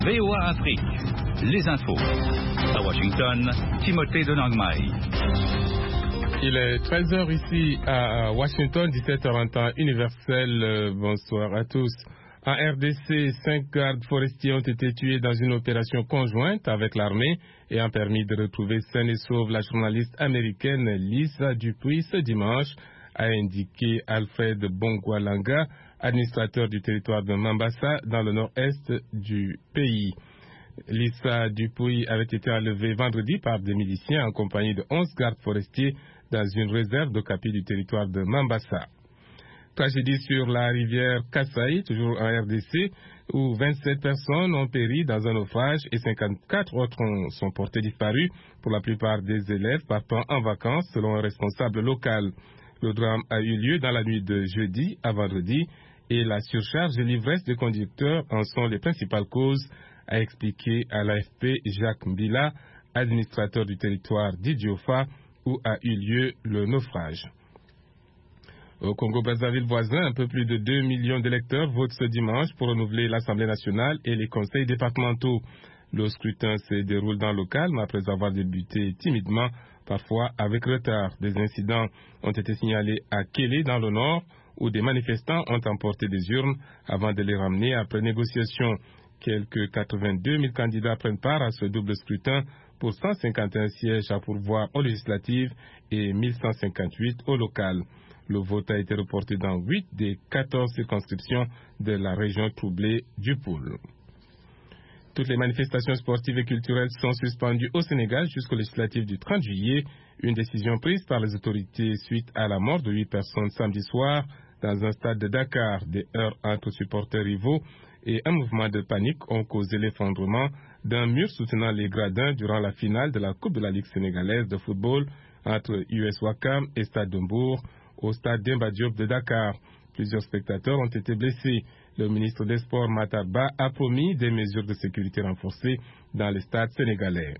VOA Afrique, les infos. À Washington, Timothée de Nangmai. Il est 13h ici à Washington, 17h en temps universel. Bonsoir à tous. En RDC, 5 gardes forestiers ont été tués dans une opération conjointe avec l'armée ayant permis de retrouver saine et sauve la journaliste américaine Lisa Dupuis ce dimanche, a indiqué Alfred Bongwalanga, administrateur du territoire de Mambasa dans le nord-est du pays. Lisa Dupuis avait été enlevée vendredi par des miliciens en compagnie de 11 gardes forestiers dans une réserve d'Okapi du territoire de Mambasa. Tragédie sur la rivière Kasaï, toujours en RDC, où 27 personnes ont péri dans un naufrage et 54 autres sont portés disparus, pour la plupart des élèves partant en vacances, selon un responsable local. Le drame a eu lieu dans la nuit de jeudi à vendredi et la surcharge et l'ivresse des conducteurs en sont les principales causes, a expliqué à l'AFP Jacques Mbila, administrateur du territoire d'Idiofa, où a eu lieu le naufrage. Au Congo-Brazzaville voisin, un peu plus de 2 millions d'électeurs votent ce dimanche pour renouveler l'Assemblée nationale et les conseils départementaux. Le scrutin se déroule dans le calme après avoir débuté timidement, parfois avec retard. Des incidents ont été signalés à Kélé dans le nord, où des manifestants ont emporté des urnes avant de les ramener après négociation. Quelques 82 000 candidats prennent part à ce double scrutin pour 151 sièges à pourvoir aux législatives et 1158 au local. Le vote a été reporté dans 8 des 14 circonscriptions de la région troublée du Poul. Toutes les manifestations sportives et culturelles sont suspendues au Sénégal jusqu'aux législatives du 30 juillet, une décision prise par les autorités suite à la mort de 8 personnes samedi soir dans un stade de Dakar. Des heurts entre supporters rivaux et un mouvement de panique ont causé l'effondrement d'un mur soutenant les gradins durant la finale de la Coupe de la Ligue sénégalaise de football entre US Ouakam et Stade de Mbour au stade Demba Diop de Dakar. Plusieurs spectateurs ont été blessés. Le ministre des Sports Matar Ba a promis des mesures de sécurité renforcées dans les stades sénégalais.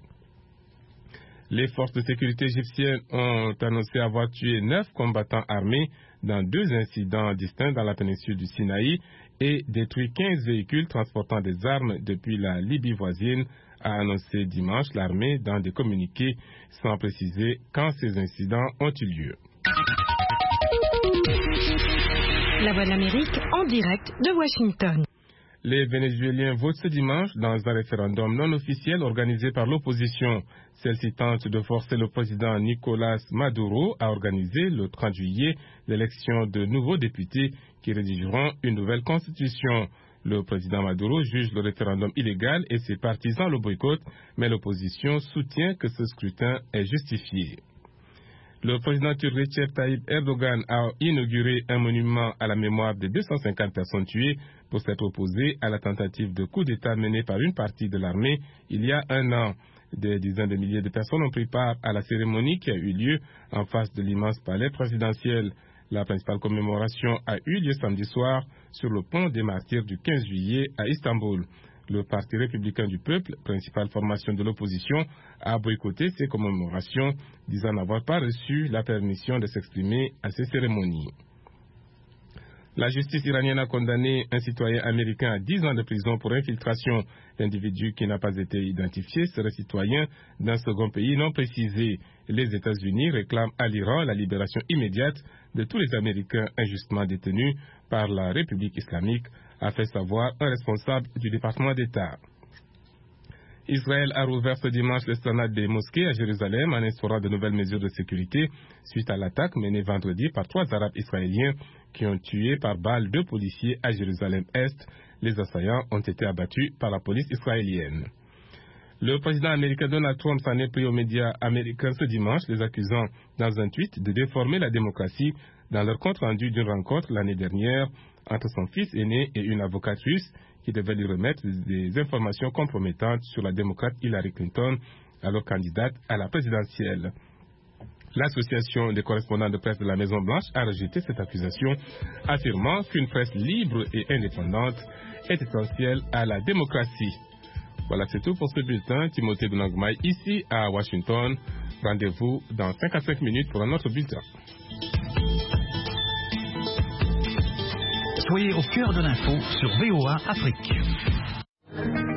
Les forces de sécurité égyptiennes ont annoncé avoir tué 9 combattants armés dans 2 incidents distincts dans la péninsule du Sinaï et détruit 15 véhicules transportant des armes depuis la Libye voisine, a annoncé dimanche l'armée dans des communiqués sans préciser quand ces incidents ont eu lieu. La Voix de l'Amérique en direct de Washington. Les Vénézuéliens votent ce dimanche dans un référendum non officiel organisé par l'opposition. Celle-ci tente de forcer le président Nicolás Maduro à organiser le 30 juillet l'élection de nouveaux députés qui rédigeront une nouvelle constitution. Le président Maduro juge le référendum illégal et ses partisans le boycottent, mais l'opposition soutient que ce scrutin est justifié. Le président turc Recep Tayyip Erdogan a inauguré un monument à la mémoire des 250 personnes tuées pour s'être opposé à la tentative de coup d'État menée par une partie de l'armée il y a un an. Des dizaines de milliers de personnes ont pris part à la cérémonie qui a eu lieu en face de l'immense palais présidentiel. La principale commémoration a eu lieu samedi soir sur le pont des martyrs du 15 juillet à Istanbul. Le Parti républicain du peuple, principale formation de l'opposition, a boycotté ces commémorations, disant n'avoir pas reçu la permission de s'exprimer à ces cérémonies. La justice iranienne a condamné un citoyen américain à 10 ans de prison pour infiltration. L'individu qui n'a pas été identifié serait citoyen d'un second pays non précisé. Les États-Unis réclament à l'Iran la libération immédiate de tous les Américains injustement détenus par la République islamique, a fait savoir un responsable du département d'État. Israël a rouvert ce dimanche l'esplanade des mosquées à Jérusalem en instaurant de nouvelles mesures de sécurité suite à l'attaque menée vendredi par 3 Arabes israéliens qui ont tué par balle 2 policiers à Jérusalem-Est. Les assaillants ont été abattus par la police israélienne. Le président américain Donald Trump s'en est pris aux médias américains ce dimanche, les accusant dans un tweet de déformer la démocratie dans leur compte rendu d'une rencontre l'année dernière entre son fils aîné et une avocate russe qui devait lui remettre des informations compromettantes sur la démocrate Hillary Clinton, alors candidate à la présidentielle. L'association des correspondants de presse de la Maison-Blanche a rejeté cette accusation, affirmant qu'une presse libre et indépendante est essentielle à la démocratie. Voilà, c'est tout pour ce bulletin. Timothée de Nangmai ici à Washington. Rendez-vous dans 5 à 5 minutes pour un autre bulletin. Soyez au cœur de l'info sur VOA Afrique.